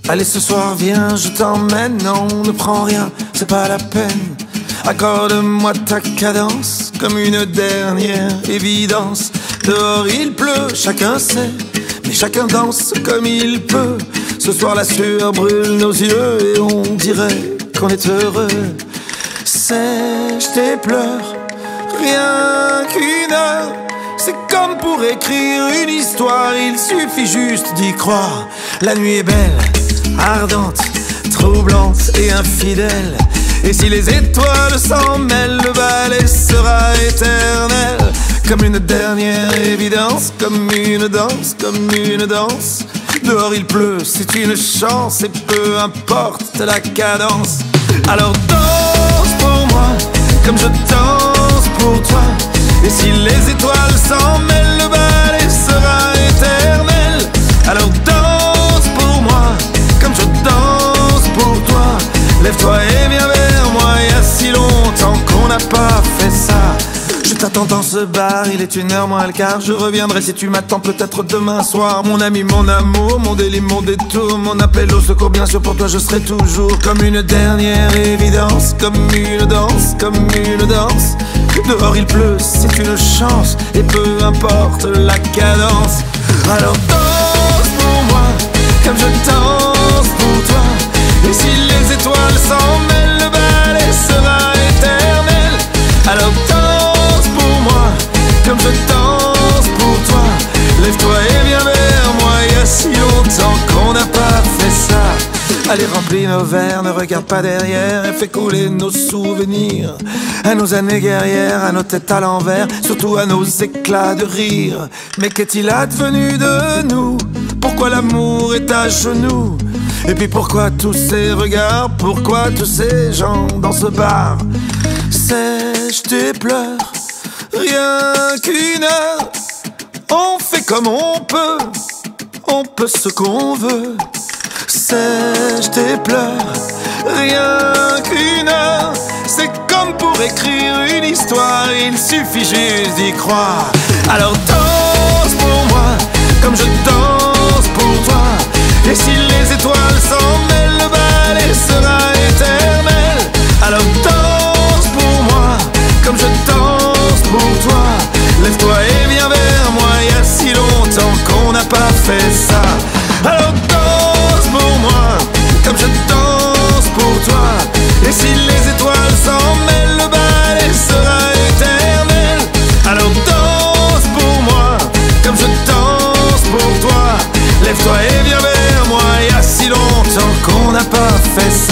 Allez ce soir viens je t'emmène. Non ne prends rien, c'est pas la peine. Accorde-moi ta cadence comme une dernière évidence. Dehors il pleut, chacun sait, mais chacun danse comme il peut. Ce soir la sueur brûle nos yeux et on dirait qu'on est heureux. Sèche tes pleurs, rien qu'une heure. C'est comme pour écrire une histoire, il suffit juste d'y croire. La nuit est belle, ardente, troublante et infidèle. Et si les étoiles s'en mêlent, le ballet sera éternel. Comme une dernière évidence, comme une danse, comme une danse. Dehors il pleut, c'est une chance, et peu importe la cadence. Alors danse pour moi, comme je danse pour toi. Et si les étoiles s'en mêlent, le ballet sera éternel. Alors danse pour moi, comme je danse pour toi. Lève-toi et viens vers moi, il y a si longtemps qu'on n'a pas fait ça. Je t'attends dans ce bar, il est 1h moins le quart. Je reviendrai si tu m'attends peut-être demain soir. Mon ami, mon amour, mon délit, mon détour, mon appel au secours, bien sûr pour toi je serai toujours. Comme une dernière évidence, comme une danse, comme une danse. Dehors il pleut, c'est une chance, et peu importe la cadence. Alors danse pour moi, comme je danse pour toi. Et si les étoiles s'en mêlent, le ballet sera éternel. Alors danse pour moi, comme je danse pour toi. Lève-toi et viens vers moi, il y a si longtemps qu'on n'a pas fait ça. Allez remplis nos verres, ne regarde pas derrière et fais couler nos souvenirs. À nos années guerrières, à nos têtes à l'envers, surtout à nos éclats de rire. Mais qu'est-il advenu de nous? Pourquoi l'amour est à genoux? Et puis pourquoi tous ces regards? Pourquoi tous ces gens dans ce bar? Sèche tes pleurs, rien qu'une heure. On fait comme on peut ce qu'on veut. Sèche tes pleurs, rien qu'une heure. C'est comme pour écrire une histoire, il suffit juste d'y croire. Alors danse pour moi, comme je danse pour toi. Et si les étoiles s'en mêlent, le ballet sera éternel. Alors danse pour moi, comme je danse pour toi. Lève-toi et viens vers moi, il y a si longtemps qu'on n'a pas fait ça. Alors danse pour moi, comme je danse pour toi. Et si les étoiles s'en mêlent, le ballet sera éternel. Alors danse pour moi, comme je danse pour toi. Lève-toi et viens vers moi, il y a si longtemps qu'on n'a pas fait ça.